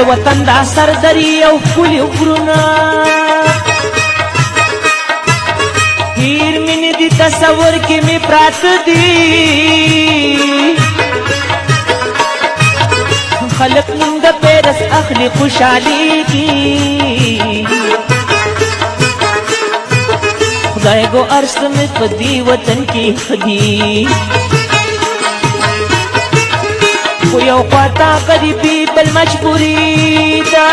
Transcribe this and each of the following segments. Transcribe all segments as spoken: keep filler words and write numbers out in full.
وطن دا سردری او ښکلي غرونه هیر مینې دي تصور کې مې پراته دي خلق نوم د پیرس اخلي خوشحالېږي خدای گو عرش میں پدی وطن کی خدی کو یو خواتا قریبی بل مجبوری دا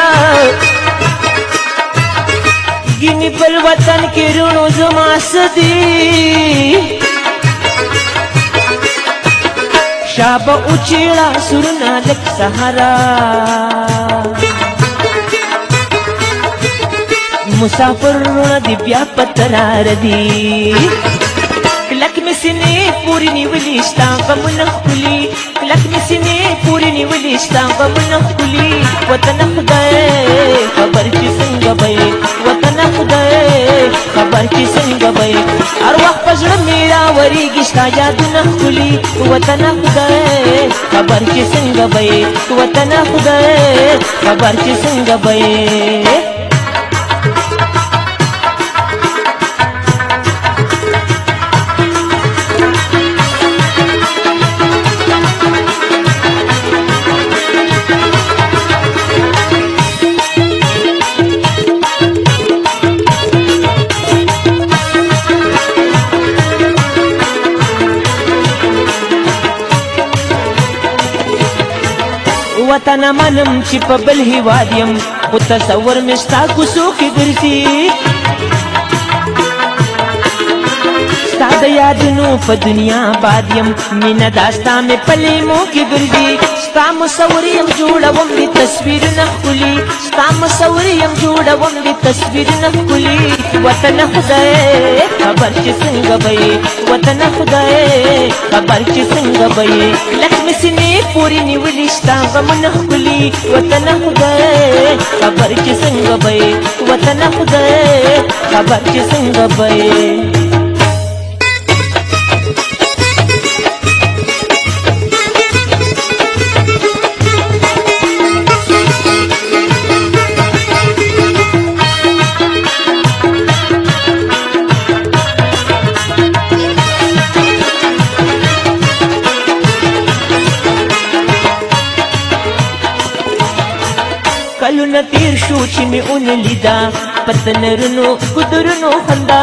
گینی بل وطن کی رونو زما سدی شاب اچیڑا سرنا لک سہارا مسافر رونا دی بیا پترار دی کلک میں سنے پوری نیولی شتا غمون خلی کلک میں سنے پوری نیولی شتا غمون خلی وطن خدای خبر کی سنگ بھئی وطن خدای خبر کی سنگ بھئی ارواح پزڑ میرا وری گشتا یادو نخلی وطن خدای خبر کی سنگ بھئی وطن خدای خبر کی سنگ بھئی وطن منم چې په بل هیواد یم خو تصور مې ستا کوڅو کې ګرځي ستا د یادونو په دنیا باد یم مینه دا ستا مې په لیمو کې ګرځي ستا مصور یم جوړوم د تصویرونه ښکلي ستا مصور یم جوړوم د تصویرونه ښکلي وطن خدای خبر چې څنګه به یې وطن خدای خبر چې څنګه به یې لک مې سینې پورې نیولي ستا غمونه ښکلي وطن خدای خبر چې څنګه به یې وطن خدای خبر چې څنګه به یې کلونه تیر شو چې مې ونه لیدا په تنرونو ګودرونو خندا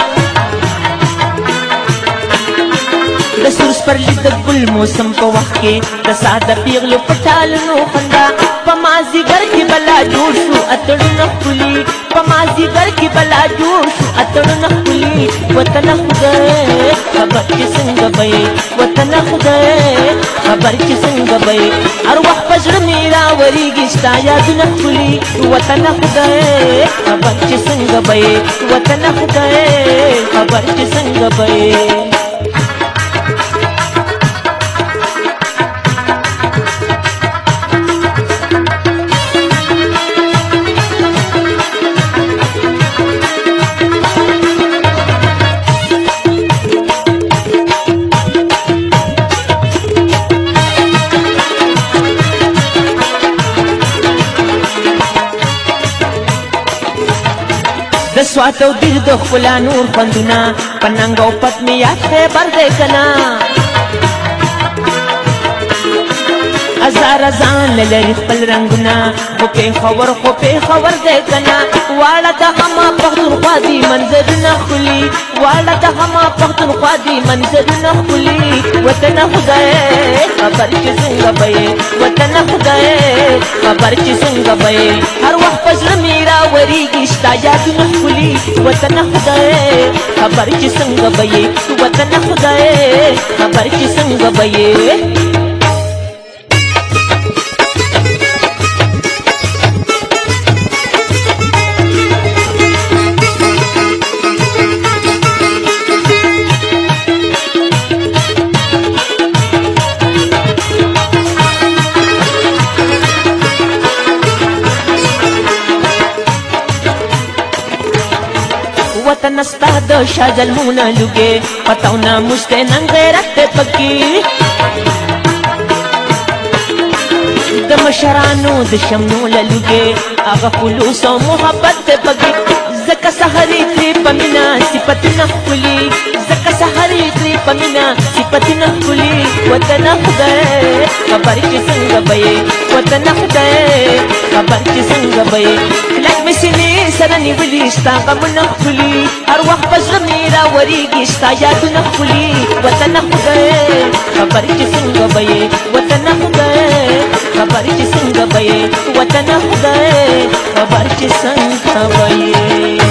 د سور سپرلي د ګل موسم په وخت کې د ساده پیغلو په ټالونو خندا په مازدیګر کې بلا جوړ شو اتړونه ښکلي په مازدیګر کې بلا جوړ شو اتړونه ښکلي وطن خدای خبر چې څنګه به یې وطن خدای خبر چې څنګه به یې ارواح په زړه مې راورېږي ستا یادونه ښکلي وطن خدای خبر چې څنګه به یې وطن خدای خبر چې څنګه به یې د سوات او دیر د ښکلا نور خوندونه په ننګ او پت مې یاد خیبر دی که نه هزاره ځان له لري خپل رنګونه خو پېښور خو پېښور دی که نه واړه د هما پښتونخوا دي منظرونه ښکلي واړه د هما پښتونخوا دي منظرونه ښکلي وطن خدای خبر چې څنګه به یې وطن خدای خبر چې څنګه به یې هر وخت په زړه مې راورېږي ستا یادونه ښکلي وطن خدای خبر چې څنګه به یې وطن خدای خبر چې څنګه به یې وطن ستا د شاه ظلمونه لوګې پتاو ناموس دی نن غیرت دی پکې د مشرانو د شمنو للوګې هغه خلوص او محبت ته پګې زکه سحرې ترې په مینه صفتونه ښکلي زکه سحرې ترې په مینه صفتونه ښکلي وطن خدای خبر چې څنګه به یې وطن خدای خبر چې څنګه به یې لږ مې سینې سره نیولي ستا غمونه ښکلي هر وخت په زړه مې راورېږي ستا یادونه ښکلي وطن خدای خبر چې څنګه به یې وطن خدای خبر چې څنګه به یې وطن خدای خبر چې څنګه به یې